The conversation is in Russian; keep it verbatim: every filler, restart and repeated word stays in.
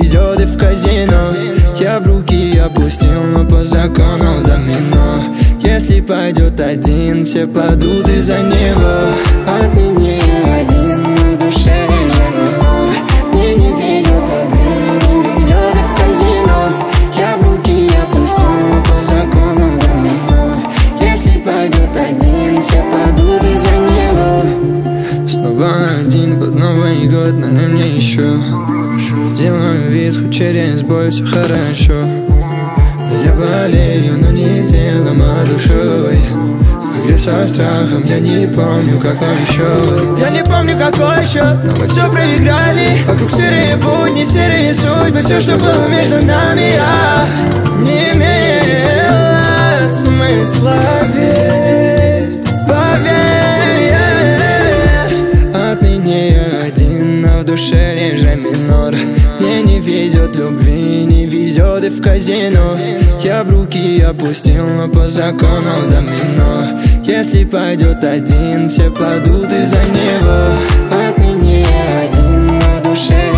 везет и в казино. Я в руки опустил, но по закону домино. Если пойдет один, все падут из-за него. Отныне я один, но в душе режет минор. Мне не везет любви, не везет и в казино. Я в руки опустил, но по закону домино. Если пойдет один, все падут из-за него. Снова один под Новый год, но не мне еще. Делаю вид, хоть через боль все хорошо. Да я болею, но не телом, а душой. В игре со страхом я не помню, какой счет. Я не помню, какой счет, но мы все проиграли. Вокруг серые будни, серые судьбы. Все, что было между нами, я не имела смысла. Верь, поверь, отныне я один, но в душе реже минор. Мне не везет любви, не везет и в казино. Я в руки опустил, но по закону домино. Если пойдет один, все падут из-за него. Отныне я один, но в душе